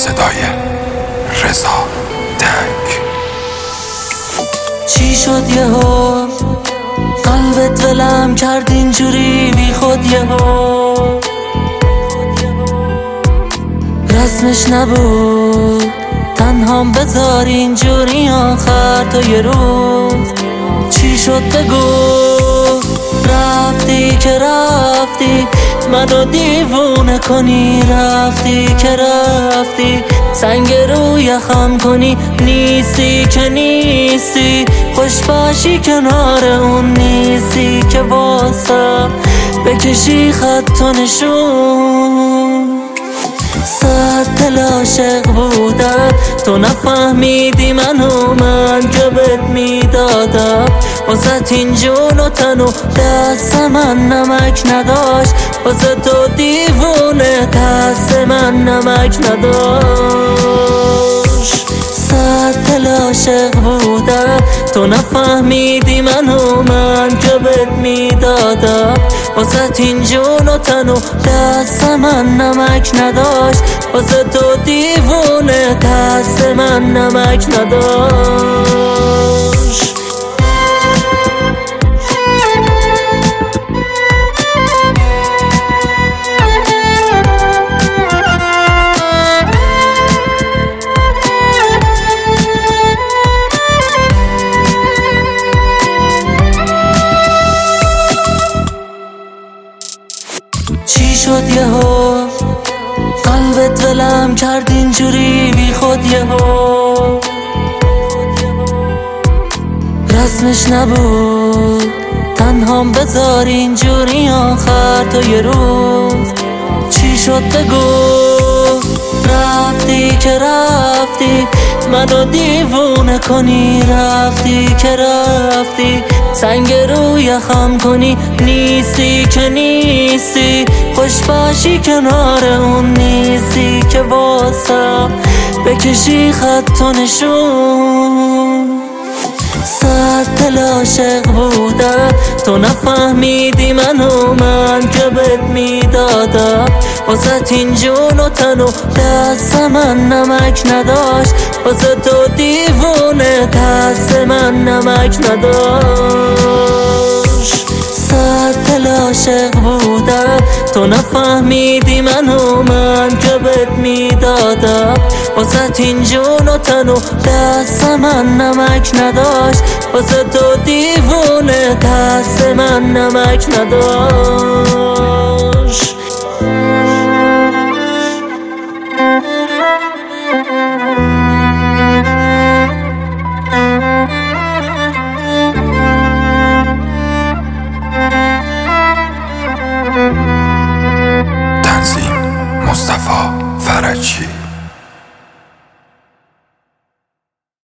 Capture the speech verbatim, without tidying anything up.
صدای رضا تنگ. چی شد یهو قلبت ولم کرد اینجوری بی خود یهو؟ رسمش نبود تنهام بذار اینجوری آخر تو یه روز. چی شد بگو رفتی که رفتی منو دیوونه کنی، رفتی که رفتی سنگ رو یخم کنی، نیستی که نیستی خوش باشی کنار اون نیستی که واسه بکشی خط و نشون. صد دل عاشق بودم تو نفهمیدی منو من که بهت میدادم، واسه این جون و تن و دست من نمک نداشت، واسه تو دیوونه دست من نمک نداشت. صد دل عاشق بودم تو نفهمیدی منو من که بهت میدادم، واسه این جون و تن و دست من نمک نداشت، واسه تو دیوونه دست من نمک نداشت. چی شد یهو قلبت ولم کرد اینجوری بی خود یهو؟ رسمش نبود تنهام بذار اینجوری آخر تو یه روز. چی شد بگو رفتی که رفتی منو دیوونه کنی، رفتی که رفتی سنگ رو یخم کنی، نیستی که نیستی خوش باشی کنار اون نیستی که واسه بکشی خط و نشون. صد دل عاشق بودم تو نفهمیدی منو من که بهت میدادم، واسه این جون و تن و دست من نمک نداشت، واسه تو دیوونه دست من نمک نداشت. صد دل عاشق بودم تو نفهمیدی منو من که بهت میدادم، واسه این جون و تن و دست من نمک نداشت، واسه تو دیوونه دست من نمک نداشت.